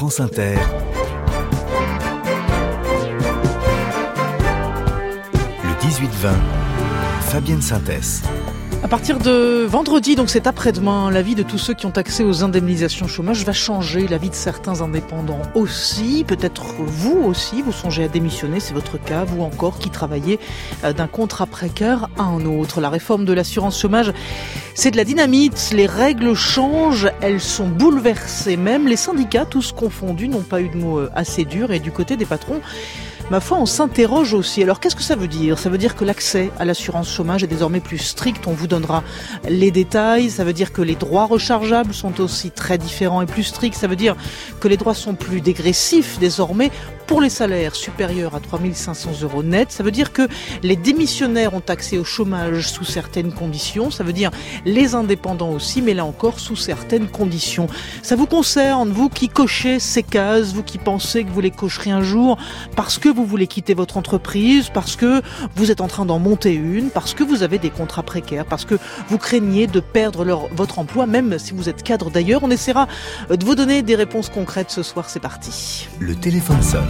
France Inter, le 18-20, Fabienne Synthès. À partir de vendredi, donc c'est après-demain, la vie de tous ceux qui ont accès aux indemnisations chômage va changer, la vie de certains indépendants aussi, peut-être vous aussi, vous songez à démissionner, c'est votre cas, vous encore qui travaillez d'un contrat précaire à un autre. La réforme de l'assurance chômage, c'est de la dynamite, les règles changent, elles sont bouleversées, même les syndicats, tous confondus, n'ont pas eu de mots assez durs, et du côté des patrons, ma foi, on s'interroge aussi. Alors, qu'est-ce que ça veut dire ? Ça veut dire que l'accès à l'assurance chômage est désormais plus strict. On vous donnera les détails. Ça veut dire que les droits rechargeables sont aussi très différents et plus stricts. Ça veut dire que les droits sont plus dégressifs désormais pour les salaires supérieurs à 3 500 € net. Ça veut dire que les démissionnaires ont accès au chômage sous certaines conditions. Ça veut dire les indépendants aussi, mais là encore sous certaines conditions. Ça vous concerne, vous qui cochez ces cases, vous qui pensez que vous les cocherez un jour parce que vous voulez quitter votre entreprise, parce que vous êtes en train d'en monter une, parce que vous avez des contrats précaires, parce que vous craignez de perdre votre emploi, même si vous êtes cadre d'ailleurs. On essaiera de vous donner des réponses concrètes ce soir, c'est parti. Le téléphone sonne.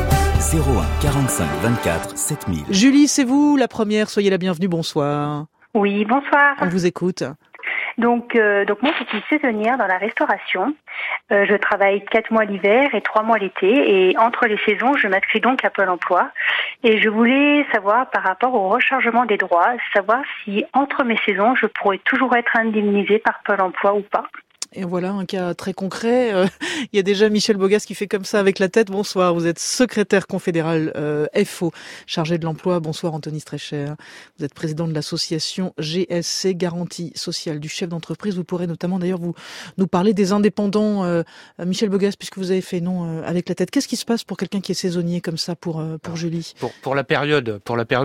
01 45 24 7000. Julie, c'est vous la première, soyez la bienvenue, bonsoir. Oui, bonsoir. On vous écoute. Donc moi, je suis saisonnière dans la restauration. Je travaille 4 mois l'hiver et 3 mois l'été. Et entre les saisons, je m'inscris donc à Pôle emploi. Et je voulais savoir, par rapport au rechargement des droits, savoir si entre mes saisons, je pourrais toujours être indemnisée par Pôle emploi ou pas. Et voilà un cas très concret. Il y a déjà Michel Bogas qui fait comme ça avec la tête. Bonsoir, vous êtes secrétaire confédéral FO, chargé de l'emploi. Bonsoir Anthony Strecher. Vous êtes président de l'association GSC, Garantie Sociale du Chef d'entreprise. Vous pourrez notamment d'ailleurs nous parler des indépendants. Michel Bogas, puisque vous avez fait non avec la tête. Qu'est-ce qui se passe pour quelqu'un qui est saisonnier comme ça pour Julie ? Pour la période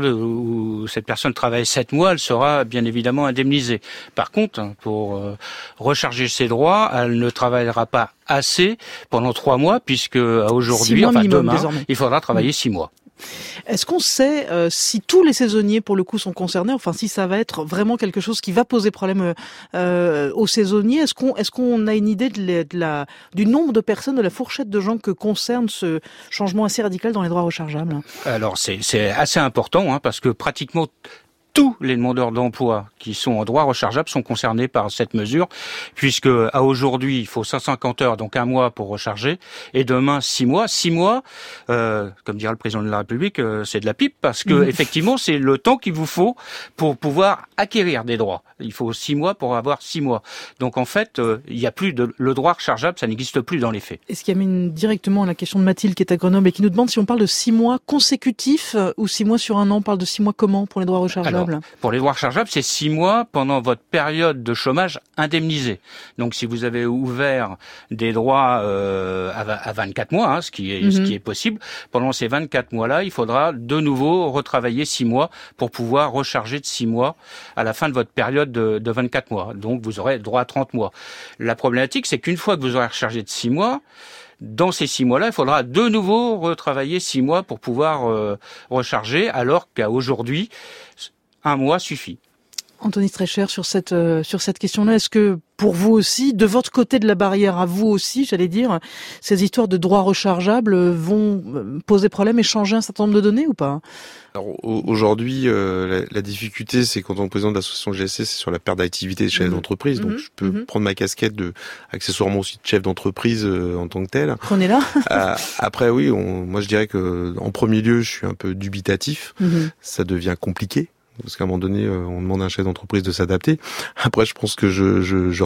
où cette personne travaille 7 mois, elle sera bien évidemment indemnisée. Par contre, pour recharger ses droits, elle ne travaillera pas assez pendant 3 mois, puisque aujourd'hui, demain, désormais, il faudra travailler 6 mois. Est-ce qu'on sait si tous les saisonniers, pour le coup, sont concernés ? Enfin, si ça va être vraiment quelque chose qui va poser problème aux saisonniers ? Est-ce qu'on a une idée du nombre de personnes, de la fourchette de gens que concerne ce changement assez radical dans les droits rechargeables ? Alors, c'est assez important, parce que pratiquement tous les demandeurs d'emploi qui sont en droit rechargeable sont concernés par cette mesure, puisque à aujourd'hui, il faut 150 heures, donc 1 mois pour recharger, et demain 6 mois. 6 mois, comme dira le président de la République, c'est de la pipe, parce que effectivement, c'est le temps qu'il vous faut pour pouvoir acquérir des droits. Il faut 6 mois pour avoir 6 mois. Donc en fait, il y a plus le droit rechargeable, ça n'existe plus dans les faits. Et ce qui amène directement à la question de Mathilde qui est à Grenoble et qui nous demande si on parle de 6 mois consécutifs ou 6 mois sur un an. On parle de 6 mois comment pour les droits rechargeables ? Alors, pour les droits rechargeables, c'est 6 mois pendant votre période de chômage indemnisé. Donc, si vous avez ouvert des droits à 24 mois, ce qui est possible, pendant ces 24 mois-là, il faudra de nouveau retravailler 6 mois pour pouvoir recharger de 6 mois à la fin de votre période de 24 mois. Donc, vous aurez droit à 30 mois. La problématique, c'est qu'une fois que vous aurez rechargé de 6 mois, dans ces 6 mois-là, il faudra de nouveau retravailler 6 mois pour pouvoir recharger, alors qu'à aujourd'hui, 1 mois suffit. Anthony Strecher, sur cette question-là, est-ce que pour vous aussi, de votre côté de la barrière à vous aussi, j'allais dire, ces histoires de droits rechargeables vont poser problème et changer un certain nombre de données ou pas ? Alors aujourd'hui, la difficulté, c'est quand on est président de l'association GSC, c'est sur la perte d'activité des chefs d'entreprise. Donc je peux prendre ma casquette accessoirement aussi de chef d'entreprise en tant que tel. Prenez-la. Après oui, moi je dirais que en premier lieu, je suis un peu dubitatif. Ça devient compliqué. Parce qu'à un moment donné, on demande à un chef d'entreprise de s'adapter. Après, je pense que je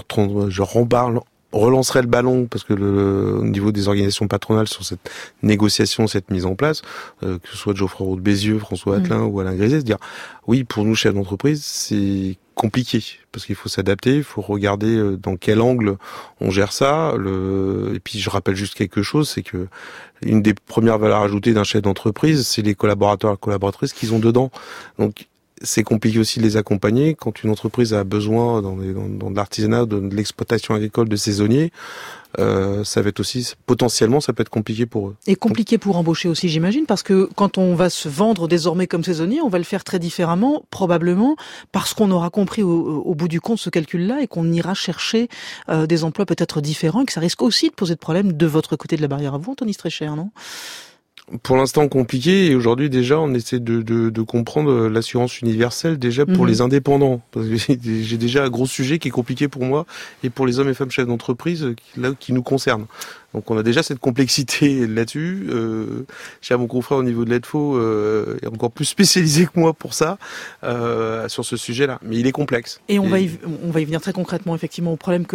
relancerai le ballon parce que au niveau des organisations patronales sur cette négociation, cette mise en place, que ce soit Geoffroy Roux de Bézieux, François Attelin ou Alain Griset, se dire oui, pour nous chefs d'entreprise, c'est compliqué parce qu'il faut s'adapter, il faut regarder dans quel angle on gère ça. Et puis je rappelle juste quelque chose, c'est que une des premières valeurs ajoutées d'un chef d'entreprise, c'est les collaborateurs et collaboratrices qu'ils ont dedans. Donc c'est compliqué aussi de les accompagner quand une entreprise a besoin dans de l'artisanat, de l'exploitation agricole de saisonniers. Ça va être aussi potentiellement, ça peut être compliqué pour eux. Et compliqué pour embaucher aussi, j'imagine, parce que quand on va se vendre désormais comme saisonnier, on va le faire très différemment, probablement, parce qu'on aura compris au bout du compte ce calcul-là et qu'on ira chercher des emplois peut-être différents et que ça risque aussi de poser de problèmes de votre côté de la barrière à vous, Anthony Strecher, non ? Pour l'instant compliqué, et aujourd'hui déjà on essaie de comprendre l'assurance universelle déjà pour les indépendants, parce que j'ai déjà un gros sujet qui est compliqué pour moi et pour les hommes et femmes chefs d'entreprise qui nous concernent. Donc on a déjà cette complexité là-dessus. J'ai mon confrère au niveau de l'AIDFO est encore plus spécialisé que moi pour ça, sur ce sujet-là. Mais il est complexe. Et on va y venir très concrètement, effectivement, aux problèmes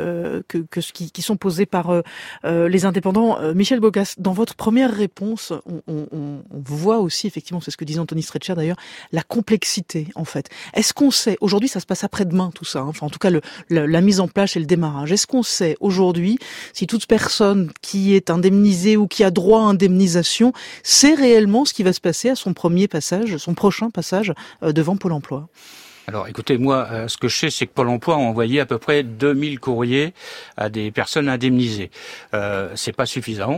qui sont posés par les indépendants. Michel Bogas, dans votre première réponse, on voit aussi, effectivement, c'est ce que disait Anthony Strecher d'ailleurs, la complexité, en fait. Est-ce qu'on sait, aujourd'hui ça se passe après-demain tout ça, hein, enfin en tout cas la mise en place et le démarrage, est-ce qu'on sait aujourd'hui si toute personne qui est indemnisée ou qui a droit à indemnisation sait réellement ce qui va se passer à son prochain passage devant Pôle emploi? Alors écoutez, moi, ce que je sais, c'est que Pôle emploi a envoyé à peu près 2000 courriers à des personnes indemnisées. C'est pas suffisant.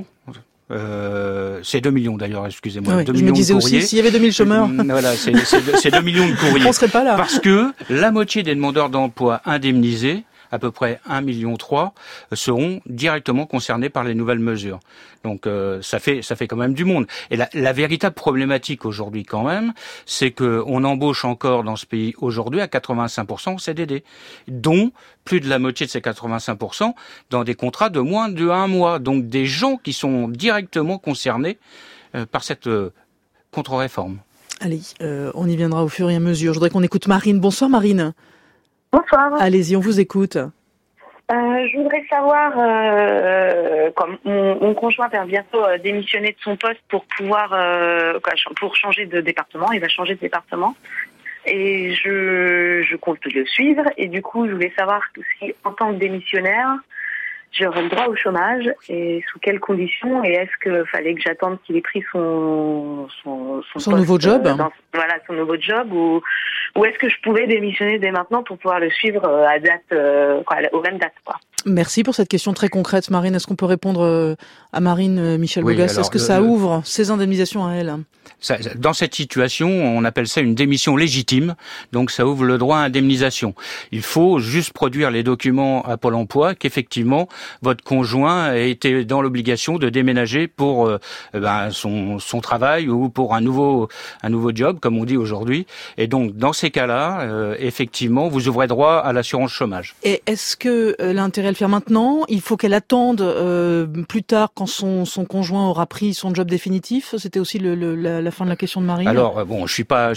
C'est 2 millions d'ailleurs, excusez-moi. Oui, 2 je millions me disais de courriers. aussi, s'il y avait 2000 chômeurs. Voilà, c'est 2 millions de courriers. On serait pas là. Parce que la moitié des demandeurs d'emploi indemnisés, à peu près 1,3 million, seront directement concernés par les nouvelles mesures. Donc ça fait quand même du monde. Et la véritable problématique aujourd'hui quand même, c'est que on embauche encore dans ce pays aujourd'hui à 85% en CDD, dont plus de la moitié de ces 85% dans des contrats de moins de 1 mois. Donc des gens qui sont directement concernés par cette contre-réforme. Allez, on y viendra au fur et à mesure. Je voudrais qu'on écoute Marine. Bonsoir Marine. Bonsoir. Allez-y, on vous écoute. Je voudrais savoir, comme mon conjoint va bientôt démissionner de son poste pour pouvoir, pour changer de département, il va changer de département, et je compte le suivre, et du coup, je voulais savoir si, en tant que démissionnaire, j'aurais le droit au chômage, et sous quelles conditions, et est-ce que fallait que j'attende qu'il ait pris son poste, nouveau job, son nouveau job, ou est-ce que je pouvais démissionner dès maintenant pour pouvoir le suivre à date, aux mêmes dates, quoi. Merci pour cette question très concrète, Marine. Est-ce qu'on peut répondre à Marine, Michel Bogas? Alors, est-ce que ça ouvre ces indemnisations à elle? Dans cette situation, on appelle ça une démission légitime, donc ça ouvre le droit à indemnisation. Il faut juste produire les documents à Pôle emploi qu'effectivement votre conjoint a été dans l'obligation de déménager pour son travail ou pour un nouveau job, comme on dit aujourd'hui. Et donc dans ces cas-là, effectivement, vous ouvrez droit à l'assurance chômage. Et est-ce que l'intérêt à le faire maintenant? Il faut qu'elle attende plus tard quand son conjoint aura pris son job définitif? C'était aussi la fin de la question de Marine. Alors je suis pas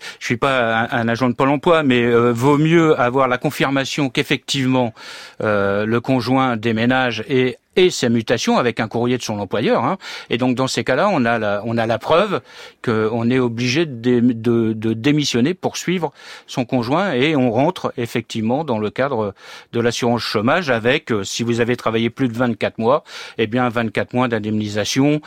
un agent de Pôle emploi, mais vaut mieux avoir la confirmation qu'effectivement le conjoint déménage et sa mutation avec un courrier de son employeur, hein. Et donc dans ces cas-là, on a la preuve qu'on est obligé de démissionner pour suivre son conjoint, et on rentre effectivement dans le cadre de l'assurance chômage avec, si vous avez travaillé plus de 24 mois, eh bien 24 mois d'indemnisation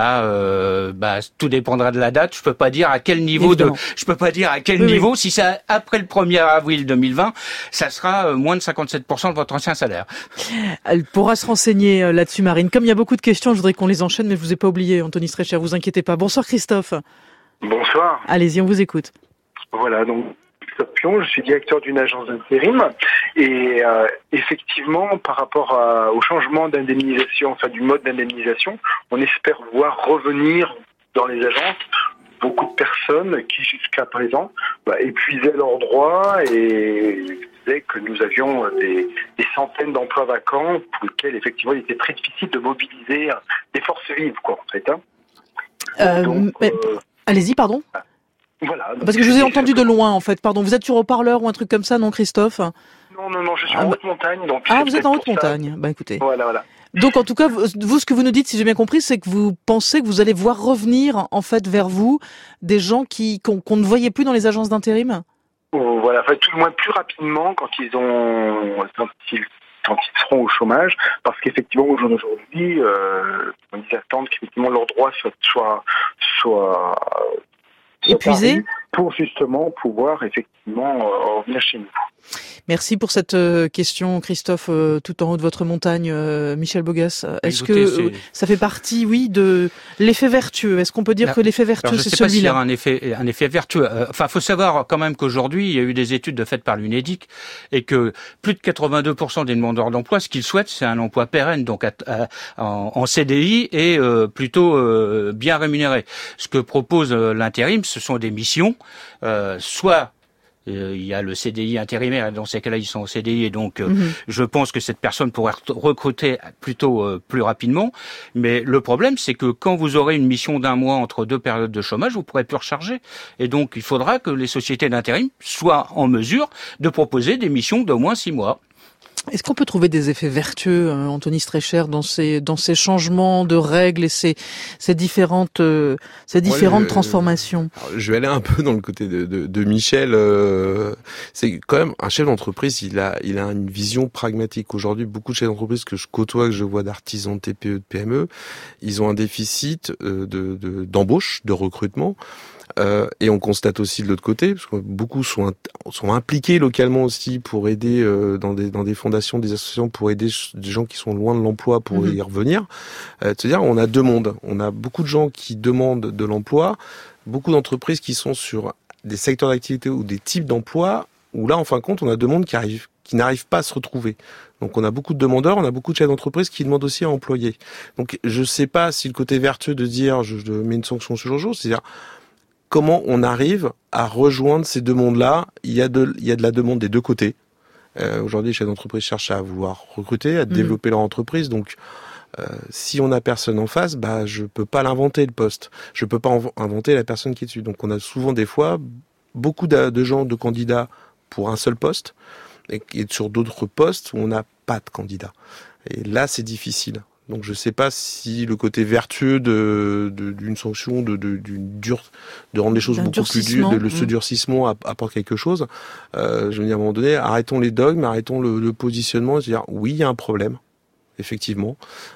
tout dépendra de la date. Je peux pas dire à quel niveau niveau. Si c'est après le 1er avril 2020, ça sera moins de 57% de votre ancien salaire. Elle pourra se renseigner là-dessus, Marine. Comme il y a beaucoup de questions, je voudrais qu'on les enchaîne, mais je vous ai pas oublié, Anthony Strecher, vous inquiétez pas. Bonsoir Christophe. Bonsoir. Allez-y, on vous écoute. Voilà, donc Christophe Pion, je suis directeur d'une agence d'intérim, et effectivement, par rapport au changement d'indemnisation, enfin du mode d'indemnisation, on espère voir revenir dans les agences beaucoup de personnes qui jusqu'à présent épuisaient leurs droits et disaient que nous avions des centaines d'emplois vacants pour lesquels effectivement il était très difficile de mobiliser des forces vives, quoi, en fait. Allez-y, pardon. Voilà. Parce que je vous ai entendu de loin, en fait. Pardon, vous êtes sur haut-parleur ou un truc comme ça, non, Christophe? Non, je suis en haute montagne. Donc vous êtes en haute montagne. Bah écoutez. Voilà. Donc en tout cas, vous, ce que vous nous dites, si j'ai bien compris, c'est que vous pensez que vous allez voir revenir en fait vers vous des gens qu'on ne voyait plus dans les agences d'intérim. Voilà, enfin, tout le moins plus rapidement quand ils seront au chômage, parce qu'effectivement aujourd'hui, ils attendent qu'effectivement leurs droits soient épuisés. pour justement pouvoir effectivement revenir chez nous. Merci pour cette question, Christophe, tout en haut de votre montagne, Michel Bogas. Est-ce que ça fait partie, oui, de l'effet vertueux? Est-ce qu'on peut dire que l'effet vertueux, c'est celui-là? Je ne sais pas s'il y a un effet vertueux. Enfin, faut savoir quand même qu'aujourd'hui, il y a eu des études faites par l'UNEDIC et que plus de 82% des demandeurs d'emploi, ce qu'ils souhaitent, c'est un emploi pérenne, donc en CDI et plutôt bien rémunéré. Ce que propose l'intérim, ce sont des missions, soit il y a le CDI intérimaire, et dans ces cas-là, ils sont au CDI, et donc je pense que cette personne pourrait recruter plutôt plus rapidement. Mais le problème, c'est que quand vous aurez une mission d'un mois entre deux périodes de chômage, vous pourrez plus recharger. Et donc, il faudra que les sociétés d'intérim soient en mesure de proposer des missions d'au moins 6 mois. Est-ce qu'on peut trouver des effets vertueux, Anthony Strecher, dans ces changements de règles et ces différentes transformations? Je vais aller un peu dans le côté de Michel. C'est quand même un chef d'entreprise. Il a une vision pragmatique. Aujourd'hui, beaucoup de chefs d'entreprise que je côtoie, que je vois d'artisans, de TPE, de PME, ils ont un déficit d'embauche, de recrutement. Et on constate aussi de l'autre côté, parce que beaucoup sont impliqués localement aussi pour aider dans des fondations, des associations, pour aider des gens qui sont loin de l'emploi pour y revenir. C'est-à-dire, on a deux mondes. On a beaucoup de gens qui demandent de l'emploi, beaucoup d'entreprises qui sont sur des secteurs d'activité ou des types d'emploi où là, en fin de compte, on a deux mondes qui n'arrivent pas à se retrouver. Donc on a beaucoup de demandeurs, on a beaucoup de chefs d'entreprise qui demandent aussi à employer. Donc je sais pas si le côté vertueux de dire je mets une sanction sur le jour, c'est-à-dire comment on arrive à rejoindre ces deux mondes-là. Il y a de la demande des deux côtés. Aujourd'hui, les chefs d'entreprise cherchent à vouloir recruter, à développer leur entreprise. Donc, si on n'a personne en face, je peux pas l'inventer le poste. Je peux pas inventer la personne qui est dessus. Donc, on a souvent des fois beaucoup de gens, de candidats pour un seul poste, et sur d'autres postes où on n'a pas de candidats. Et là, c'est difficile. Donc je sais pas si le côté vertueux d'une sanction, de rendre les choses beaucoup plus dures, ce durcissement apporte quelque chose. Je veux dire, à un moment donné, arrêtons les dogmes, arrêtons le positionnement, c'est-à-dire oui, il y a un problème, effectivement.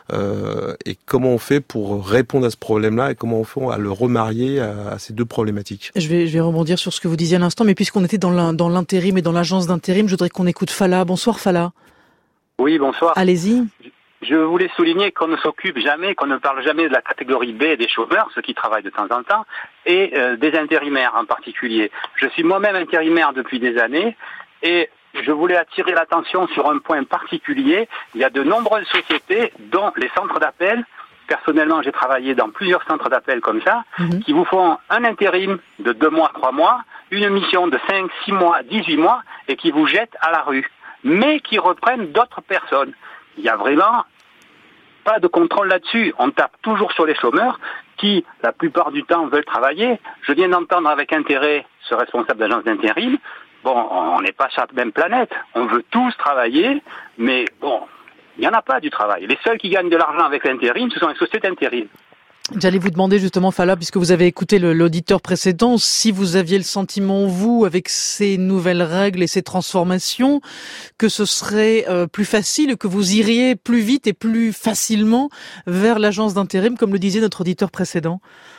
Et comment on fait pour répondre à ce problème-là et comment on fait à le remarier à ces deux problématiques? Je vais rebondir sur ce que vous disiez à l'instant, mais puisqu'on était dans l'intérim et dans l'agence d'intérim, je voudrais qu'on écoute Fala. Bonsoir Fala. Oui, bonsoir. Allez-y. Je voulais souligner qu'on ne s'occupe jamais, qu'on ne parle jamais de la catégorie B des chômeurs, ceux qui travaillent de temps en temps, et des intérimaires en particulier. Je suis moi-même intérimaire depuis des années et je voulais attirer l'attention sur un point particulier. Il y a de nombreuses sociétés, dont les centres d'appel. Personnellement, j'ai travaillé dans plusieurs centres d'appel comme ça, qui vous font un intérim de 2 mois, 3 mois, une mission de 5, 6 mois, 18 mois, et qui vous jettent à la rue, mais qui reprennent d'autres personnes. Il y a vraiment pas de contrôle là-dessus. On tape toujours sur les chômeurs qui, la plupart du temps, veulent travailler. Je viens d'entendre avec intérêt ce responsable d'agence d'intérim. Bon, on n'est pas sur la même planète. On veut tous travailler, mais bon, il n'y en a pas du travail. Les seuls qui gagnent de l'argent avec l'intérim, ce sont les sociétés d'intérim. J'allais vous demander justement, Fala, puisque vous avez écouté l'auditeur précédent, si vous aviez le sentiment, vous, avec ces nouvelles règles et ces transformations, que ce serait plus facile, que vous iriez plus vite et plus facilement vers l'agence d'intérim, comme le disait notre auditeur précédent.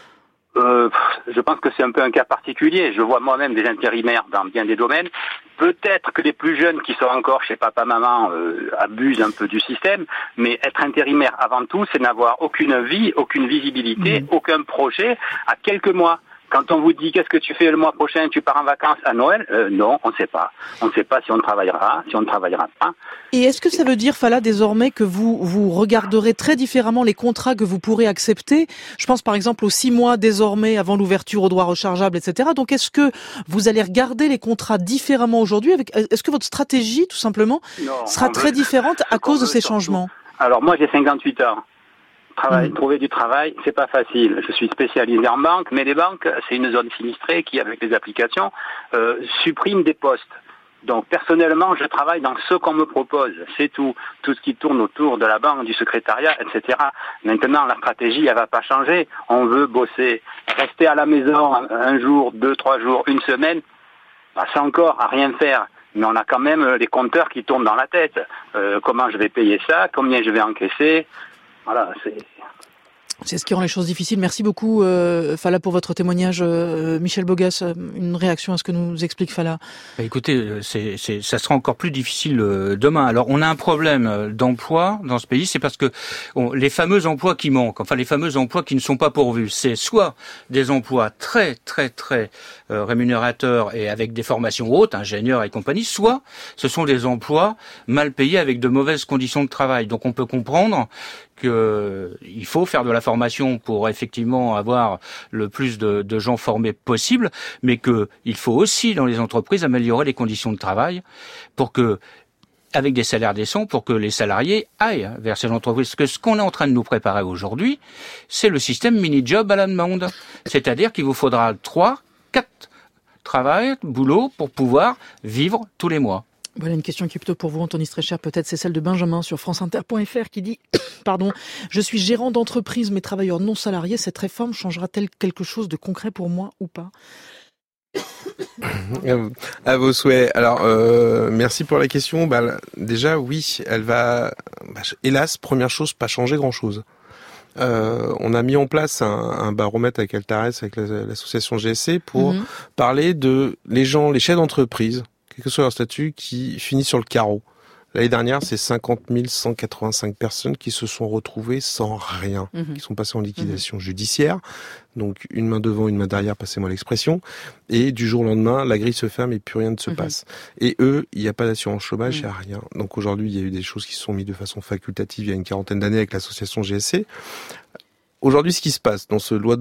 Je pense que c'est un peu un cas particulier. Je vois moi-même des intérimaires dans bien des domaines. Peut-être que les plus jeunes qui sont encore chez papa-maman abusent un peu du système, mais être intérimaire avant tout, c'est n'avoir aucune vie, aucune visibilité, aucun projet à quelques mois. Quand on vous dit qu'est-ce que tu fais le mois prochain, tu pars en vacances à Noël, non, on ne sait pas. On ne sait pas si on travaillera, si on ne travaillera pas. Et est-ce que ça veut dire, Fala, désormais que vous regarderez très différemment les contrats que vous pourrez accepter? Je pense par exemple aux 6 mois désormais avant l'ouverture aux droits rechargeables, etc. Donc est-ce que vous allez regarder les contrats différemment aujourd'hui? Est-ce que votre stratégie, tout simplement, sera très différente à cause de ces changements? Alors moi j'ai 58 ans. Trouver du travail, c'est pas facile. Je suis spécialisé en banque, mais les banques, c'est une zone sinistrée qui, avec les applications, supprime des postes. Donc, personnellement, je travaille dans ce qu'on me propose. C'est tout. Tout ce qui tourne autour de la banque, du secrétariat, etc. Maintenant, la stratégie, elle va pas changer. On veut bosser. Rester à la maison un jour, 2, 3 jours, une semaine, c'est encore à rien faire. Mais on a quand même les compteurs qui tournent dans la tête. Comment je vais payer ça? Combien je vais encaisser? Voilà, c'est... C'est ce qui rend les choses difficiles. Merci beaucoup, Fala, pour votre témoignage. Michel Bogas, une réaction à ce que nous explique Fala. Écoutez, ça sera encore plus difficile demain. Alors, on a un problème d'emploi dans ce pays, c'est parce que les fameux emplois qui manquent, enfin les fameux emplois qui ne sont pas pourvus, c'est soit des emplois très rémunérateurs et avec des formations hautes, ingénieurs et compagnie, soit ce sont des emplois mal payés avec de mauvaises conditions de travail. Donc, on peut comprendre qu'il faut faire de la formation pour effectivement avoir le plus de gens formés possible, mais qu'il faut aussi dans les entreprises améliorer les conditions de travail pour que, avec des salaires décents, pour que les salariés aillent vers ces entreprises. Parce que ce qu'on est en train de nous préparer aujourd'hui, c'est le système mini-job à la demande. C'est-à-dire qu'il vous faudra 3, 4 boulots pour pouvoir vivre tous les mois. Voilà une question qui est plutôt pour vous, Anthony Streicher, peut-être c'est celle de Benjamin sur franceinter.fr qui dit « Je suis gérant d'entreprise mais travailleur non salarié, cette réforme changera-t-elle quelque chose de concret pour moi ou pas ?» À vos souhaits. Alors, merci pour la question. Déjà, oui, elle va, hélas, première chose, pas changer grand-chose. On a mis en place un baromètre avec Altares, avec l'association GSC, pour parler de les chefs d'entreprise, quel que soit leur statut, qui finissent sur le carreau. L'année dernière, c'est 50 185 personnes qui se sont retrouvées sans rien, qui sont passées en liquidation judiciaire. Donc, une main devant, une main derrière, passez-moi l'expression. Et du jour au lendemain, la grille se ferme et plus rien ne se passe. Et eux, il n'y a pas d'assurance chômage, il n'y a rien. Donc aujourd'hui, il y a eu des choses qui se sont mises de façon facultative il y a une quarantaine d'années avec l'association GSC. Aujourd'hui, ce qui se passe dans ce loi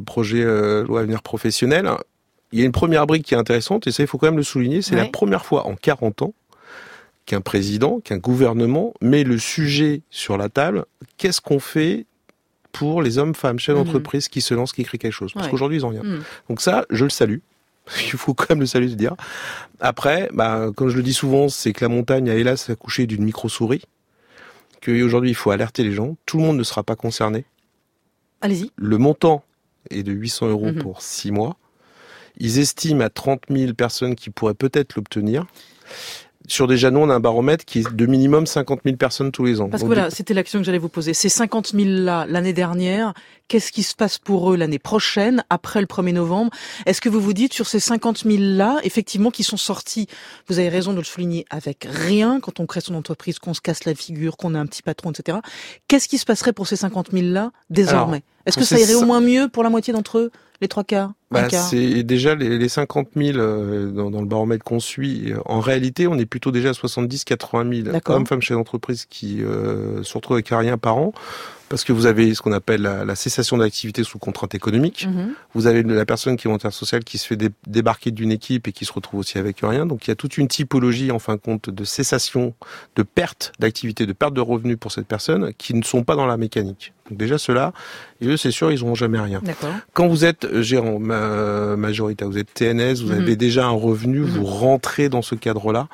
avenir professionnel, il y a une première brique qui est intéressante, et ça, il faut quand même le souligner, c'est la première fois en 40 ans qu'un président, qu'un gouvernement met le sujet sur la table. Qu'est-ce qu'on fait pour les hommes, femmes, chefs d'entreprise qui se lancent, qui créent quelque chose? Parce qu'aujourd'hui, ils n'ont rien. Donc ça, je le salue. Il faut quand même le saluer, de dire. Après, comme je le dis souvent, c'est que la montagne a hélas accouché d'une micro-souris. Qu'aujourd'hui, il faut alerter les gens. Tout le monde ne sera pas concerné. Allez-y. Le montant est de 800 € pour 6 mois. Ils estiment à 30 000 personnes qui pourraient peut-être l'obtenir. Sur déjà, nous, on a un baromètre qui est de minimum 50 000 personnes tous les ans. Parce que voilà, c'était l'action que j'allais vous poser. Ces 50 000 là, l'année dernière, qu'est-ce qui se passe pour eux l'année prochaine, après le 1er novembre? Est-ce que vous vous dites, sur ces 50 000 là, effectivement, qui sont sortis, vous avez raison de le souligner, avec rien, quand on crée son entreprise, qu'on se casse la figure, qu'on a un petit patron, etc. Qu'est-ce qui se passerait pour ces 50 000 là, désormais? Est-ce que ça irait au moins mieux pour la moitié d'entre eux? Les 3 quarts? C'est déjà les 50 000 dans le baromètre qu'on suit. En réalité, on est plutôt déjà à 70-80 000 hommes, femmes, chefs d'entreprise qui se retrouvent avec rien par an. Parce que vous avez ce qu'on appelle la cessation d'activité sous contrainte économique. Vous avez la personne qui est volontaire sociale qui se fait débarquer d'une équipe et qui se retrouve aussi avec rien. Donc il y a toute une typologie, en fin de compte, de cessation, de perte d'activité, de perte de revenus pour cette personne qui ne sont pas dans la mécanique. Donc déjà ceux-là, et eux c'est sûr, ils n'auront jamais rien. Quand vous êtes gérant majoritaire, vous êtes TNS, vous avez déjà un revenu, vous rentrez dans ce cadre-là.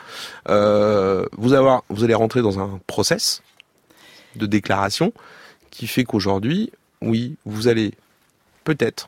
Vous allez rentrer dans un process de déclaration qui fait qu'aujourd'hui, oui, vous allez peut-être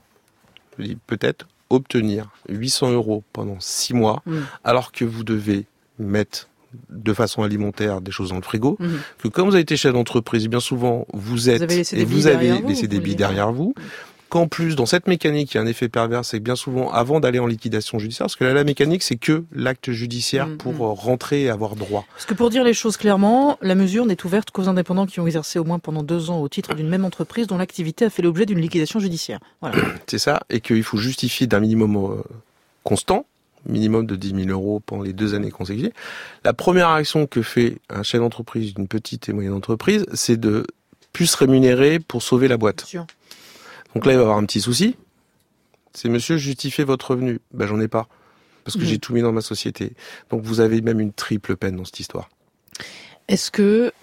obtenir 800 € pendant 6 mois, alors que vous devez mettre de façon alimentaire des choses dans le frigo, que comme vous avez été chef d'entreprise, bien souvent, vous avez laissé des billes derrière vous, qu'en plus, dans cette mécanique, il y a un effet pervers, c'est que bien souvent, avant d'aller en liquidation judiciaire, parce que là, la mécanique, c'est que l'acte judiciaire pour rentrer et avoir droit. Parce que pour dire les choses clairement, la mesure n'est ouverte qu'aux indépendants qui ont exercé au moins pendant 2 ans au titre d'une même entreprise dont l'activité a fait l'objet d'une liquidation judiciaire. Voilà. C'est ça, et qu'il faut justifier d'un minimum constant, minimum de 10 000 € pendant les 2 années consécutives. La première action que fait un chef d'entreprise d'une petite et moyenne entreprise, c'est de plus se rémunérer pour sauver la boîte. Sûr. Donc là, il va y avoir un petit souci. C'est monsieur, justifiez votre revenu. J'en ai pas. Parce que j'ai tout mis dans ma société. Donc vous avez même une triple peine dans cette histoire. Est-ce que,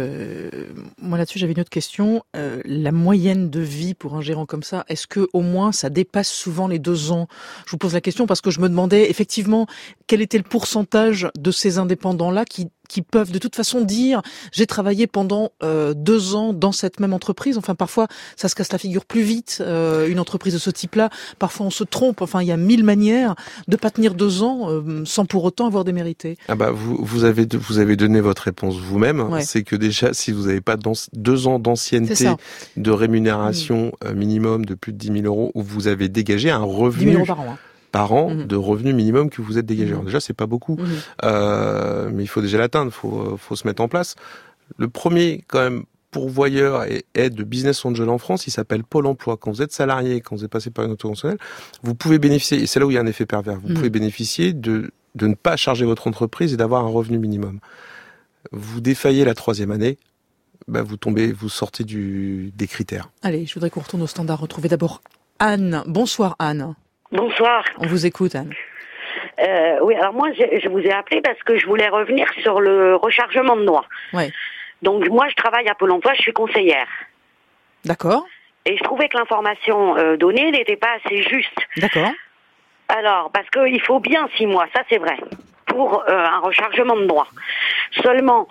moi là-dessus j'avais une autre question, la moyenne de vie pour un gérant comme ça, est-ce que au moins ça dépasse souvent les 2 ans? Je vous pose la question parce que je me demandais effectivement quel était le pourcentage de ces indépendants-là qui qui peuvent de toute façon dire j'ai travaillé pendant 2 ans dans cette même entreprise. Enfin, parfois, ça se casse la figure plus vite, une entreprise de ce type-là. Parfois, on se trompe. Enfin, il y a 1000 manières de pas tenir 2 ans sans pour autant avoir démérité. Ah bah, vous avez donné votre réponse vous-même. Ouais. C'est que déjà, si vous n'avez pas 2 ans d'ancienneté de rémunération minimum de plus de 10 000 euros, vous avez dégagé un revenu 10 000 euros par an. Par an de revenu minimum que vous êtes dégagé. Alors déjà, c'est pas beaucoup, mais il faut déjà l'atteindre, faut se mettre en place. Le premier, quand même, pourvoyeur et aide de Business Angel en France, il s'appelle Pôle emploi. Quand vous êtes salarié, quand vous êtes passé par une auto-conventionnelle, vous pouvez bénéficier, et c'est là où il y a un effet pervers, vous pouvez bénéficier de ne pas charger votre entreprise et d'avoir un revenu minimum. Vous défaillez la 3e année, vous sortez des critères. Allez, je voudrais qu'on retourne au standard, retrouver d'abord Anne. Bonsoir Anne. Bonsoir. On vous écoute, Anne. Oui, alors moi, je vous ai appelé parce que je voulais revenir sur le rechargement de droits. Ouais. Donc, moi, je travaille à Pôle emploi, je suis conseillère. D'accord. Et je trouvais que l'information donnée n'était pas assez juste. D'accord. Alors, parce qu'il faut bien 6 mois, ça c'est vrai, pour un rechargement de droits. Seulement,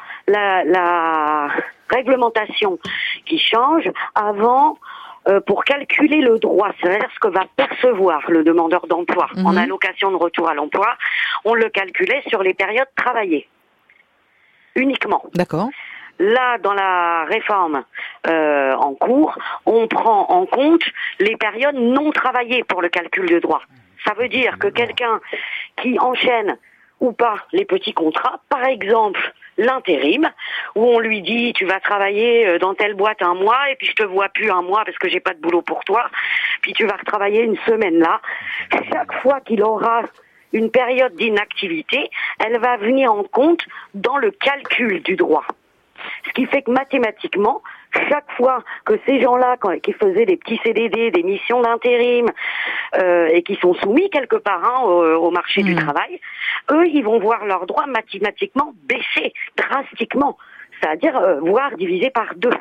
la réglementation qui change avant... pour calculer le droit, c'est-à-dire ce que va percevoir le demandeur d'emploi en allocation de retour à l'emploi, on le calculait sur les périodes travaillées, uniquement. D'accord. Là, dans la réforme en cours, on prend en compte les périodes non travaillées pour le calcul de droit. Ça veut dire que quelqu'un qui enchaîne ou pas les petits contrats, par exemple l'intérim, où on lui dit tu vas travailler dans telle boîte 1 mois et puis je te vois plus 1 mois parce que j'ai pas de boulot pour toi, puis tu vas retravailler une semaine là. Chaque fois qu'il aura une période d'inactivité, elle va venir en compte dans le calcul du droit. Ce qui fait que mathématiquement, chaque fois que ces gens-là, qui faisaient des petits CDD, des missions d'intérim, et qui sont soumis quelque part au marché du travail, eux, ils vont voir leurs droits mathématiquement baisser drastiquement, c'est-à-dire voire divisé par 2.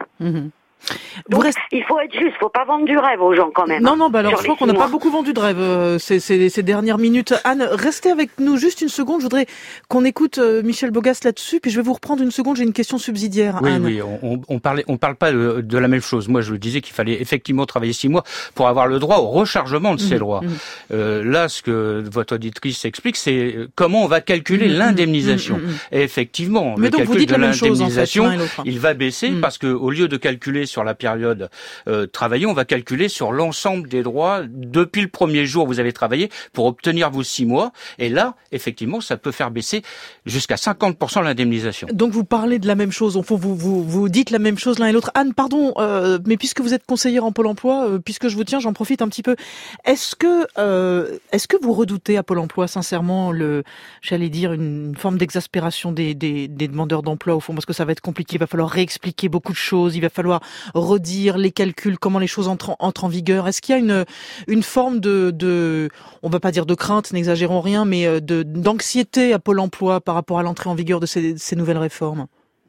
Donc, il faut être juste, faut pas vendre du rêve aux gens quand même. Non, alors je crois qu'on n'a pas beaucoup vendu de rêve ces dernières minutes. Anne, restez avec nous juste une seconde. Je voudrais qu'on écoute Michel Bogas là-dessus, puis je vais vous reprendre une seconde. J'ai une question subsidiaire. Oui, Anne. oui, on parle pas de la même chose. Moi, je disais qu'il fallait effectivement travailler 6 mois pour avoir le droit au rechargement de ces droits. Là, ce que votre auditrice explique, c'est comment on va calculer l'indemnisation. Et effectivement, mais le donc calcul vous dites de la même chose, l'indemnisation, en fait, l'un et l'autre. il va baisser parce que au lieu de calculer sur la période travaillée, on va calculer sur l'ensemble des droits depuis le premier jour où vous avez travaillé pour obtenir vos 6 mois. Et là, effectivement, ça peut faire baisser jusqu'à 50% l'indemnisation. Donc vous parlez de la même chose, vous dites la même chose l'un et l'autre. Anne, pardon, mais puisque vous êtes conseillère en Pôle emploi, puisque je vous tiens, j'en profite un petit peu. Est-ce que vous redoutez à Pôle emploi sincèrement j'allais dire une forme d'exaspération des demandeurs d'emploi au fond, parce que ça va être compliqué, il va falloir réexpliquer beaucoup de choses, il va falloir redire les calculs, comment les choses entrent en vigueur. Est-ce qu'il y a une forme de on va pas dire de crainte, n'exagérons rien, mais d'anxiété à Pôle emploi par rapport à l'entrée en vigueur de ces nouvelles réformes?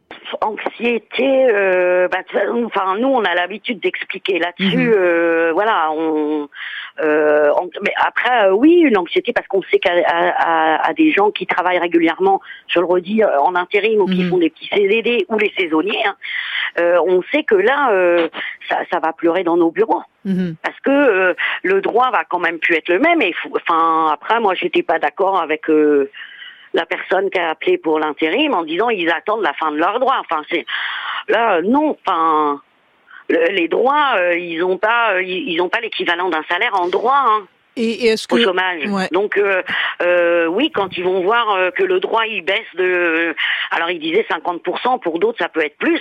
Anxiété, nous on a l'habitude d'expliquer là-dessus, voilà, mais après oui, une anxiété parce qu'on sait qu'à des gens qui travaillent régulièrement, je le redis, en intérim ou qui font des petits CDD ou les saisonniers, on sait que là ça va pleurer dans nos bureaux parce que le droit va quand même plus être le même. Et après moi j'étais pas d'accord avec la personne qui a appelé pour l'intérim en disant ils attendent la fin de leurs droits. Enfin, c'est là non. Enfin, les droits, ils ont pas l'équivalent d'un salaire en droit. Et est-ce que au chômage. Ouais. Donc oui, quand ils vont voir que le droit il baisse alors ils disaient 50%, pour d'autres ça peut être plus.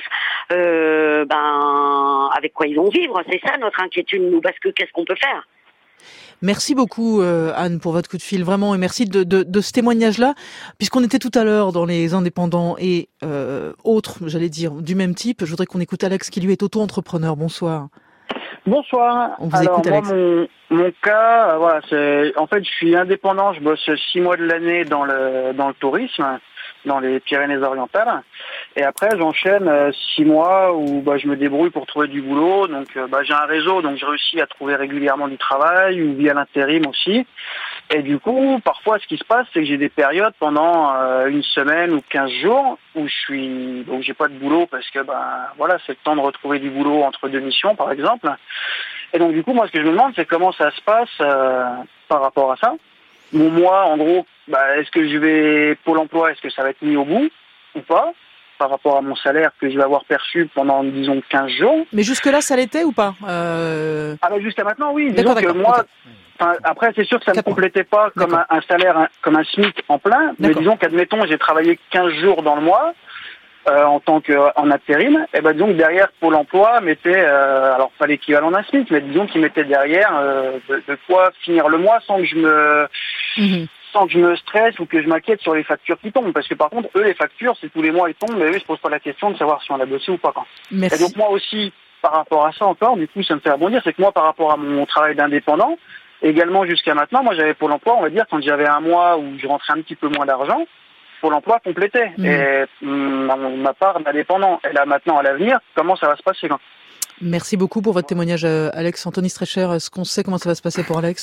Avec quoi ils vont vivre? C'est ça notre inquiétude nous, parce que qu'est-ce qu'on peut faire? Merci beaucoup Anne pour votre coup de fil, vraiment, et merci de ce témoignage-là, puisqu'on était tout à l'heure dans les indépendants et autres, j'allais dire, du même type. Je voudrais qu'on écoute Alex qui lui est auto-entrepreneur. Bonsoir. Bonsoir. On vous écoute, Alex. Moi, mon cas, voilà, en fait, je suis indépendant, je bosse 6 mois de l'année dans le tourisme, dans les Pyrénées-Orientales. Et après, j'enchaîne 6 mois où je me débrouille pour trouver du boulot. Donc, j'ai un réseau, donc je réussis à trouver régulièrement du travail, ou via l'intérim aussi. Et du coup, parfois, ce qui se passe, c'est que j'ai des périodes pendant une semaine ou 15 jours où j'ai pas de boulot parce que, c'est le temps de retrouver du boulot entre deux missions, par exemple. Et donc, du coup, moi, ce que je me demande, c'est comment ça se passe par rapport à ça. Bon, moi, en gros, est-ce que je vais Pôle emploi, est-ce que ça va être mis au bout ou pas par rapport à mon salaire que je vais avoir perçu pendant, disons, 15 jours. Mais jusque-là, ça l'était ou pas jusqu'à maintenant, oui. D'accord, disons que moi, okay. Après, c'est sûr que ça ne complétait pas comme un salaire, comme un SMIC en plein, mais disons qu'admettons, j'ai travaillé 15 jours dans le mois en tant qu'en intérim, et disons que derrière Pôle emploi mettait, alors pas l'équivalent d'un SMIC, mais disons qu'il mettait derrière de quoi finir le mois sans que je me stresse ou que je m'inquiète sur les factures qui tombent. Parce que par contre, eux, les factures, c'est tous les mois ils tombent, mais eux, ils se posent pas la question de savoir si on a bossé ou pas. Merci. Et donc moi aussi, par rapport à ça encore, du coup, ça me fait rebondir, c'est que moi, par rapport à mon travail d'indépendant, également jusqu'à maintenant, moi j'avais Pôle emploi, on va dire, quand j'avais un mois où je rentrais un petit peu moins d'argent, Pôle emploi complétait. Et ma part d'indépendant. Et là maintenant, à l'avenir, comment ça va se passer Merci beaucoup pour votre témoignage, Alex. Anthony Strecher, est-ce qu'on sait comment ça va se passer pour Alex ?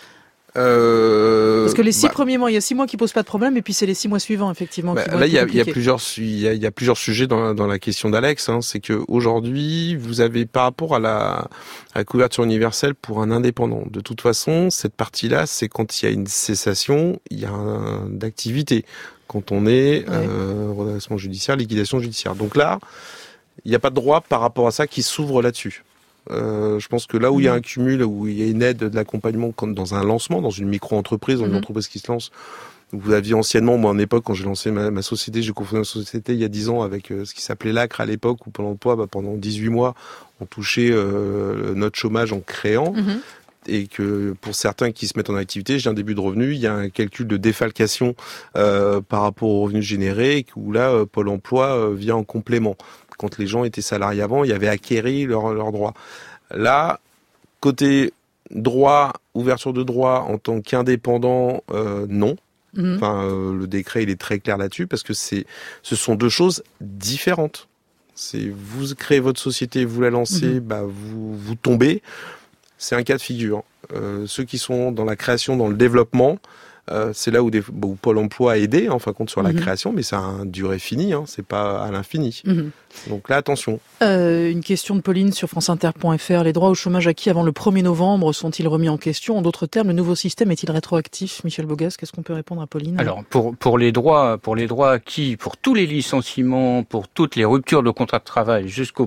Parce que les 6 premiers mois, il y a 6 mois qui posent pas de problème, et puis c'est les 6 mois suivants, effectivement. Qui vont là, être il y a plusieurs sujets dans la question d'Alex. C'est que aujourd'hui, vous avez par rapport à la couverture universelle pour un indépendant. De toute façon, cette partie-là, c'est quand il y a une cessation, il y a d'activité. Quand on est redressement judiciaire, liquidation judiciaire. Donc là, il n'y a pas de droit par rapport à ça qui s'ouvre là-dessus. Je pense que là où il y a un cumul, où il y a une aide de l'accompagnement comme dans un lancement, dans une micro-entreprise, dans une entreprise qui se lance, vous aviez anciennement, moi en époque, quand j'ai lancé ma société, j'ai cofondé une société il y a 10 ans avec ce qui s'appelait l'ACRE à l'époque, où Pôle emploi, pendant 18 mois, on touchait notre chômage en créant. Et que pour certains qui se mettent en activité, j'ai un début de revenu, il y a un calcul de défalcation par rapport aux revenus générés, où là, Pôle emploi vient en complément. Quand les gens étaient salariés avant, il y avait acquéri leurs droits. Là, côté droit, ouverture de droit en tant qu'indépendant, non. Enfin, le décret, il est très clair là-dessus, parce que ce sont deux choses différentes. C'est vous créez votre société, vous la lancez, vous tombez. C'est un cas de figure. Ceux qui sont dans la création, dans le développement, c'est là où Pôle emploi a aidé, en fin de compte, sur la création, mais ça a une durée finie, c'est pas à l'infini. Donc là, attention. Une question de Pauline sur franceinter.fr. Les droits au chômage acquis avant le 1er novembre sont-ils remis en question ? En d'autres termes, le nouveau système est-il rétroactif ? Michel Bogas, qu'est-ce qu'on peut répondre à Pauline ? Alors, pour les droits acquis, pour tous les licenciements, pour toutes les ruptures de contrat de travail jusqu'au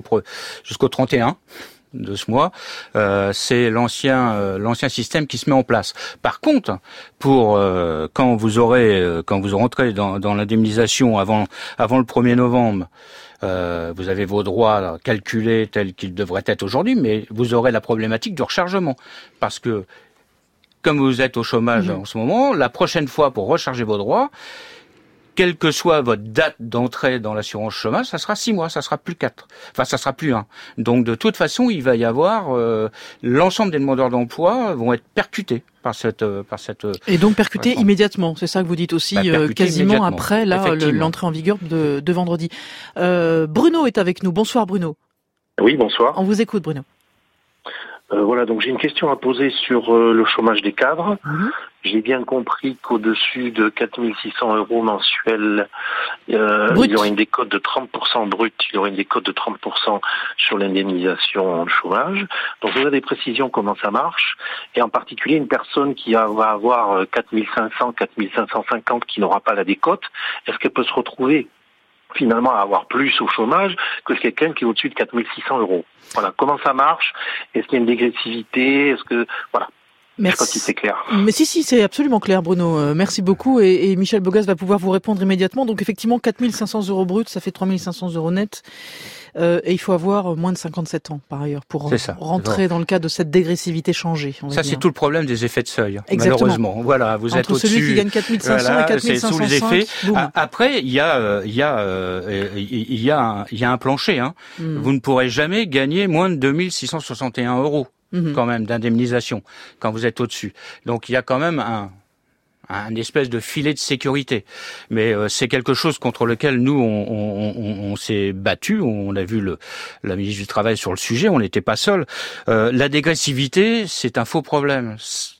31, de ce mois, c'est l'ancien système qui se met en place. Par contre, pour quand vous rentrez dans l'indemnisation avant le 1er novembre, vous avez vos droits calculés tels qu'ils devraient être aujourd'hui, mais vous aurez la problématique du rechargement, parce que comme vous êtes au chômage en ce moment, la prochaine fois pour recharger vos droits, quelle que soit votre date d'entrée dans l'assurance chômage, ça sera 6 mois, ça sera plus 4. Enfin, ça sera plus 1. Donc, de toute façon, il va y avoir l'ensemble des demandeurs d'emploi vont être percutés par cette. Et donc percutés immédiatement. C'est ça que vous dites aussi, quasiment après l'entrée en vigueur de vendredi. Bruno est avec nous. Bonsoir, Bruno. Oui, bonsoir. On vous écoute, Bruno. Donc j'ai une question à poser sur le chômage des cadres. J'ai bien compris qu'au-dessus de 4 600 € mensuels, il y aurait une décote de 30% brut, il y aurait une décote de 30% sur l'indemnisation de chômage. Donc je voudrais des précisions comment ça marche, et en particulier une personne qui va avoir 4 500, 4 550 qui n'aura pas la décote, est-ce qu'elle peut se retrouver finalement à avoir plus au chômage que quelqu'un qui est au-dessus de 4 600 €. Voilà, comment ça marche ? Est-ce qu'il y a une dégressivité ? Est-ce que voilà. Merci. Je sais pas si c'est clair. Mais si, c'est absolument clair, Bruno. Merci beaucoup. Et Michel Bogas va pouvoir vous répondre immédiatement. Donc, effectivement, 4 500 € bruts, ça fait 3 500 € net. Et il faut avoir moins de 57 ans, par ailleurs, pour rentrer dans le cadre de cette dégressivité changée. Ça, c'est tout le problème des effets de seuil, malheureusement. Voilà, vous êtes au-dessus. Celui qui gagne 4 500 et 4 505. Sous les effets. Après, il y a un plancher. Vous ne pourrez jamais gagner moins de 2 661 € quand même d'indemnisation quand vous êtes au-dessus. Donc il y a quand même un espèce de filet de sécurité. Mais c'est quelque chose contre lequel nous on s'est battu. On a vu la ministre du Travail sur le sujet. On n'était pas seul. La dégressivité, c'est un faux problème.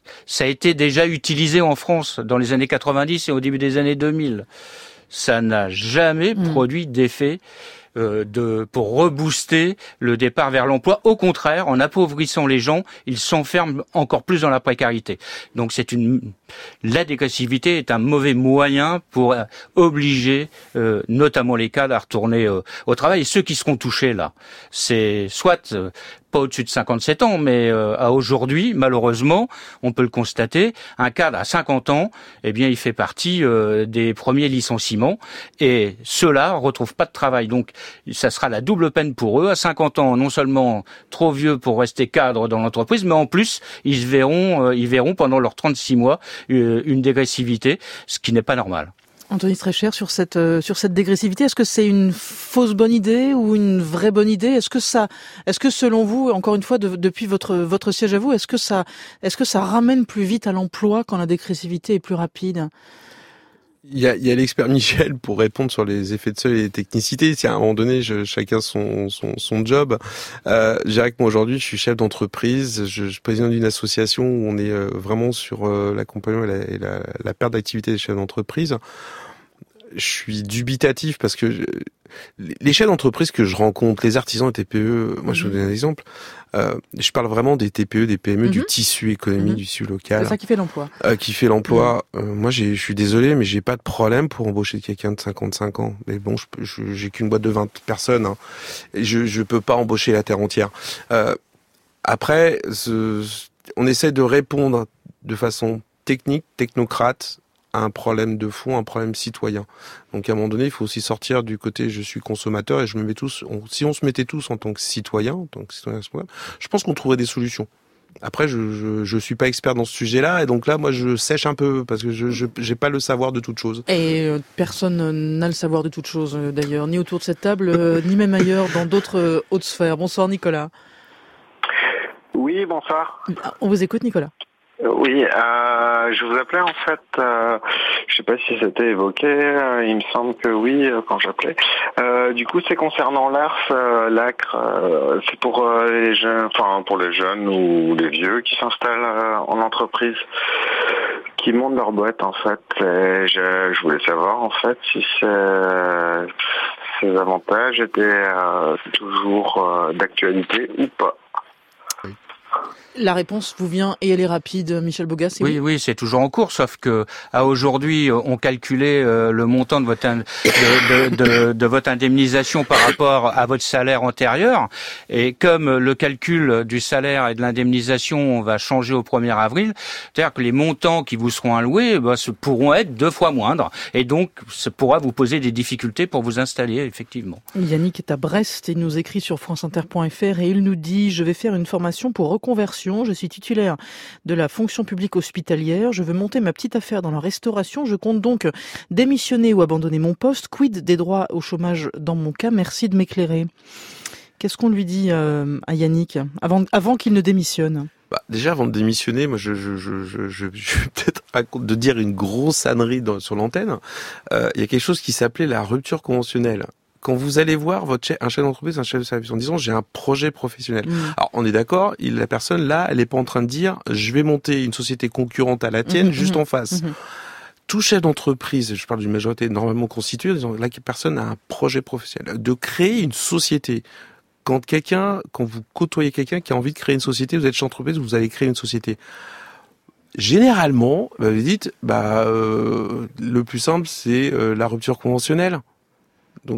ça a été déjà utilisé en France dans les années 90 et au début des années 2000. Ça n'a jamais produit d'effet pour rebooster le départ vers l'emploi. Au contraire, en appauvrissant les gens, ils s'enferment encore plus dans la précarité. Donc la dégressivité est un mauvais moyen pour obliger notamment les cadres à retourner au travail. Et ceux qui seront touchés là, c'est soit pas au-dessus de 57 ans, mais à aujourd'hui, malheureusement, on peut le constater, un cadre à 50 ans, eh bien, il fait partie des premiers licenciements, et ceux-là retrouvent pas de travail. Donc, ça sera la double peine pour eux. À 50 ans, non seulement trop vieux pour rester cadre dans l'entreprise, mais en plus, ils verront pendant leurs 36 mois une dégressivité, ce qui n'est pas normal. Anthony Streicher, sur cette dégressivité, est-ce que c'est une fausse bonne idée ou une vraie bonne idée? Est-ce que selon vous, encore une fois, depuis votre siège à vous, est-ce que ça ramène plus vite à l'emploi quand la dégressivité est plus rapide? Il y a l'expert Michel pour répondre sur les effets de seuil et les technicités. Si à un moment donné, chacun son job. Je dirais que moi aujourd'hui, je suis chef d'entreprise, je suis président d'une association où on est vraiment sur l'accompagnement et la perte d'activité des chefs d'entreprise. Je suis dubitatif parce que les chefs d'entreprise que je rencontre, les artisans et TPE, moi je vous donne un exemple. Je parle vraiment des TPE, des PME, du tissu économique, du tissu local. C'est ça qui fait l'emploi. Moi, je suis désolé, mais j'ai pas de problème pour embaucher quelqu'un de 55 ans. Mais bon, j'ai qu'une boîte de 20 personnes. Hein, et je peux pas embaucher la terre entière. Après, on essaie de répondre de façon technique, technocrate, à un problème de fond, un problème citoyen. Donc à un moment donné, il faut aussi sortir du côté je suis consommateur et si on se mettait tous en tant que citoyen, je pense qu'on trouverait des solutions. Après, je suis pas expert dans ce sujet-là et donc là, moi, je sèche un peu parce que je j'ai pas le savoir de toute chose. Et personne n'a le savoir de toute chose d'ailleurs, ni autour de cette table, ni même ailleurs dans d'autres hautes sphères. Bonsoir Nicolas. Oui, bonsoir. On vous écoute Nicolas. Oui, je vous appelais en fait, je sais pas si c'était évoqué, il me semble que oui quand j'appelais. Du coup, c'est concernant l'ACRE, c'est pour les jeunes, enfin pour les jeunes ou les vieux qui s'installent en entreprise, qui montent leur boîte en fait. Et je voulais savoir en fait si ces avantages étaient toujours d'actualité ou pas. La réponse vous vient et elle est rapide, Michel Bogas. Oui, c'est toujours en cours, sauf que à aujourd'hui, on calculait le montant de votre indemnisation par rapport à votre salaire antérieur, et comme le calcul du salaire et de l'indemnisation va changer au 1er avril, c'est-à-dire que les montants qui vous seront alloués pourront être 2 fois moindres, et donc ça pourra vous poser des difficultés pour vous installer, effectivement. Yannick est à Brest et il nous écrit sur franceinter.fr et il nous dit « Je vais faire une formation pour reconversion. Je suis titulaire de la fonction publique hospitalière. Je veux monter ma petite affaire dans la restauration. Je compte donc démissionner ou abandonner mon poste. Quid des droits au chômage dans mon cas? Merci de m'éclairer. » Qu'est-ce qu'on lui dit à Yannick avant qu'il ne démissionne? Déjà, avant de démissionner, moi, je vais peut-être de dire une grosse ânerie sur l'antenne. Il y a quelque chose qui s'appelait la rupture conventionnelle. Quand vous allez voir un chef d'entreprise, un chef de service en disant j'ai un projet professionnel. Alors on est d'accord, la personne là, elle est pas en train de dire je vais monter une société concurrente à la tienne juste en face. Tout chef d'entreprise, je parle d'une majorité normalement constituée, disant la personne a un projet professionnel, de créer une société. Quand vous côtoyez quelqu'un qui a envie de créer une société, vous êtes chef d'entreprise, vous allez créer une société. Généralement, vous dites le plus simple c'est la rupture conventionnelle. Donc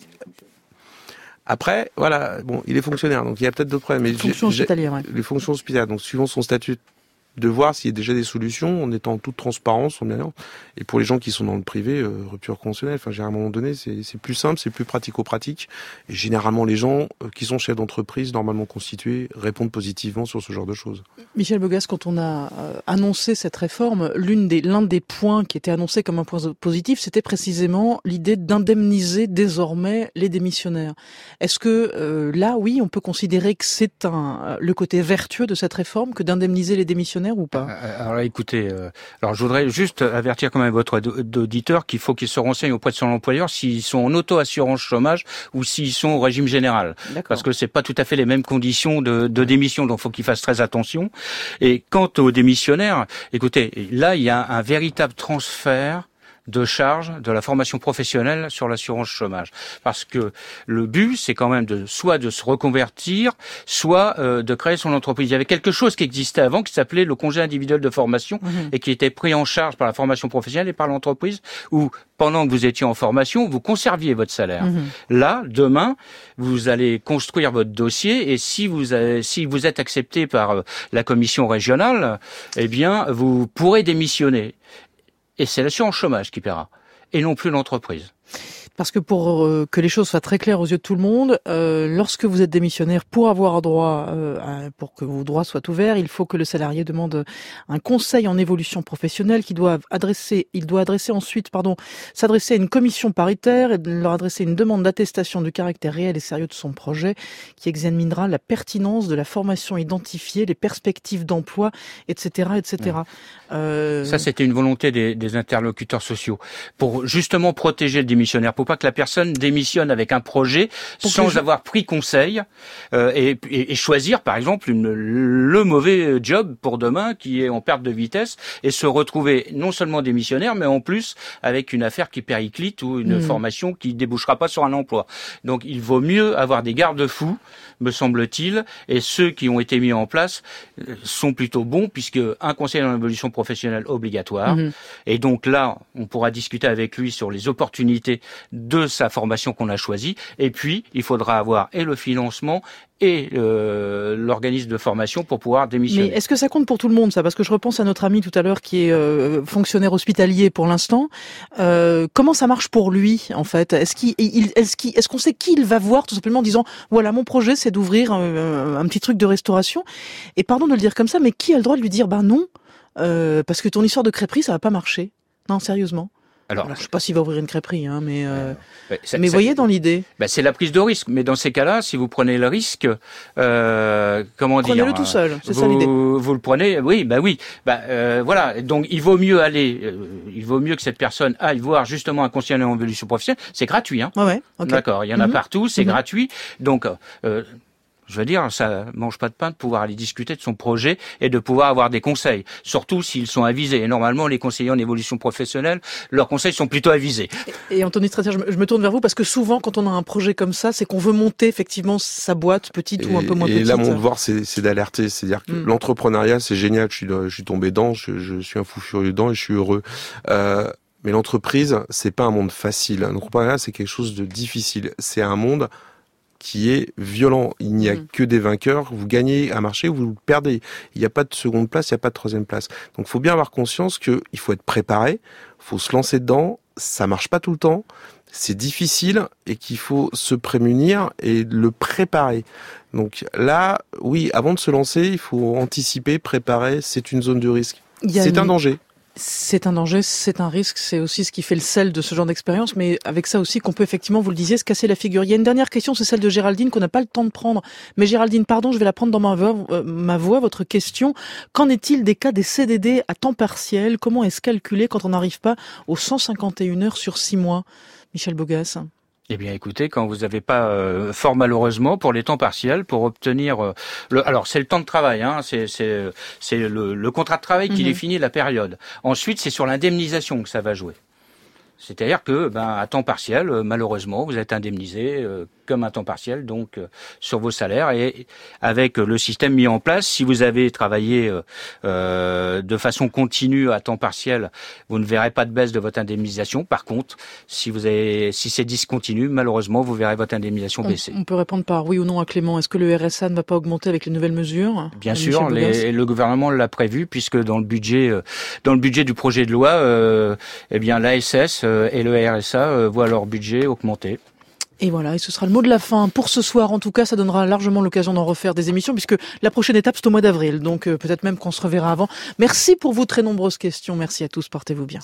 après, voilà, bon, il est fonctionnaire, donc il y a peut-être d'autres problèmes. Les fonctions hospitalières, les fonctions hospitalières, donc suivant son statut, de voir s'il y a déjà des solutions en étant en toute transparence. Et pour les gens qui sont dans le privé, rupture conventionnelle, à un moment donné, c'est plus simple, c'est plus pratico-pratique. Et généralement, les gens qui sont chefs d'entreprise, normalement constitués, répondent positivement sur ce genre de choses. Michel Bogas, quand on a annoncé cette réforme, l'un des points qui était annoncé comme un point positif, c'était précisément l'idée d'indemniser désormais les démissionnaires. Est-ce que là, oui, on peut considérer que c'est le côté vertueux de cette réforme que d'indemniser les démissionnaires? démissionnaire ou pas? Alors écoutez, alors je voudrais juste avertir quand même votre auditeur qu'il faut qu'il se renseigne auprès de son employeur s'ils sont en auto-assurance chômage ou s'ils sont au régime général. D'accord. Parce que c'est pas tout à fait les mêmes conditions de démission, donc il faut qu'il fasse très attention. Et quant aux démissionnaires, écoutez, là il y a un véritable transfert de charge de la formation professionnelle sur l'assurance chômage. Parce que le but, c'est quand même soit de se reconvertir, soit de créer son entreprise. Il y avait quelque chose qui existait avant qui s'appelait le congé individuel de formation et qui était pris en charge par la formation professionnelle et par l'entreprise où, pendant que vous étiez en formation, vous conserviez votre salaire. Là, demain, vous allez construire votre dossier et si vous êtes accepté par la commission régionale, eh bien, vous pourrez démissionner. Et c'est l'assurance chômage qui paiera, et non plus l'entreprise. Parce que pour que les choses soient très claires aux yeux de tout le monde, lorsque vous êtes démissionnaire, pour avoir droit, pour que vos droits soient ouverts, il faut que le salarié demande un conseil en évolution professionnelle il doit s'adresser à une commission paritaire et leur adresser une demande d'attestation du caractère réel et sérieux de son projet qui examinera la pertinence de la formation identifiée, les perspectives d'emploi, etc., etc. Ouais. Ça, c'était une volonté des interlocuteurs sociaux pour justement protéger le démissionnaire. Pour pas que la personne démissionne avec un projet sans avoir pris conseil et choisir par exemple le mauvais job pour demain qui est en perte de vitesse et se retrouver non seulement démissionnaire mais en plus avec une affaire qui périclite ou une formation qui débouchera pas sur un emploi. Donc il vaut mieux avoir des garde-fous, me semble-t-il, et ceux qui ont été mis en place sont plutôt bons puisque un conseil en évolution professionnelle obligatoire et donc là on pourra discuter avec lui sur les opportunités de sa formation qu'on a choisie. Et puis, il faudra avoir et le financement et l'organisme de formation pour pouvoir démissionner. Mais est-ce que ça compte pour tout le monde, ça? Parce que je repense à notre ami tout à l'heure qui est fonctionnaire hospitalier pour l'instant. Comment ça marche pour lui, en fait? Est-ce qu'on sait qui il va voir, tout simplement en disant, voilà, mon projet, c'est d'ouvrir un petit truc de restauration. Et pardon de le dire comme ça, mais qui a le droit de lui dire, non, parce que ton histoire de crêperie, ça va pas marcher? Non, sérieusement. Alors, je sais pas s'il va ouvrir une crêperie, mais voyez dans l'idée. C'est la prise de risque. Mais dans ces cas-là, si vous prenez le risque, prenez-le tout seul. C'est ça l'idée. Vous le prenez, oui. Voilà. Donc, il vaut mieux que cette personne aille voir justement un conseiller en évolution professionnelle. C'est gratuit, Ouais. Okay. D'accord. Il y en a partout. C'est gratuit. Donc, je veux dire, ça mange pas de pain de pouvoir aller discuter de son projet et de pouvoir avoir des conseils, surtout s'ils sont avisés. Et normalement, les conseillers en évolution professionnelle, leurs conseils sont plutôt avisés. Et Anthony Strater, je me tourne vers vous parce que souvent, quand on a un projet comme ça, c'est qu'on veut monter effectivement sa boîte petite ou un peu moins petite. Et là, mon devoir, c'est d'alerter. C'est-à-dire que l'entrepreneuriat, c'est génial. Je suis tombé dedans, je suis un fou furieux dedans et je suis heureux. Mais l'entreprise, c'est pas un monde facile. L'entrepreneuriat, c'est quelque chose de difficile. C'est un monde qui est violent. Il n'y a que des vainqueurs. Vous gagnez un marché, vous perdez. Il n'y a pas de seconde place, il n'y a pas de troisième place. Donc, il faut bien avoir conscience qu'il faut être préparé, il faut se lancer dedans. Ça marche pas tout le temps, c'est difficile et qu'il faut se prémunir et le préparer. Donc là, oui, avant de se lancer, il faut anticiper, préparer. C'est une zone de risque. C'est un danger. C'est un danger, c'est un risque, c'est aussi ce qui fait le sel de ce genre d'expérience, mais avec ça aussi qu'on peut effectivement, vous le disiez, se casser la figure. Il y a une dernière question, c'est celle de Géraldine qu'on n'a pas le temps de prendre. Mais Géraldine, pardon, je vais la prendre dans ma voix, votre question. Qu'en est-il des cas des CDD à temps partiel? Comment est-ce calculé quand on n'arrive pas aux 151 heures sur 6 mois? Michel Bogas. Eh bien, écoutez, quand vous n'avez pas, fort malheureusement, pour les temps partiels, pour obtenir alors c'est le temps de travail, c'est le contrat de travail qui définit la période. Ensuite, c'est sur l'indemnisation que ça va jouer. C'est-à-dire que, à temps partiel, malheureusement, vous êtes indemnisé comme un temps partiel, donc sur vos salaires. Et avec le système mis en place, si vous avez travaillé de façon continue à temps partiel, vous ne verrez pas de baisse de votre indemnisation. Par contre, si c'est discontinu, malheureusement, vous verrez votre indemnisation baisser. On peut répondre par oui ou non à Clément. Est-ce que le RSA ne va pas augmenter avec les nouvelles mesures? Bien sûr, le gouvernement l'a prévu, puisque dans le budget du projet de loi, l'ASS et le RSA voient leur budget augmenter. Et voilà, et ce sera le mot de la fin pour ce soir. En tout cas, ça donnera largement l'occasion d'en refaire des émissions puisque la prochaine étape, c'est au mois d'avril. Donc peut-être même qu'on se reverra avant. Merci pour vos très nombreuses questions. Merci à tous. Portez-vous bien.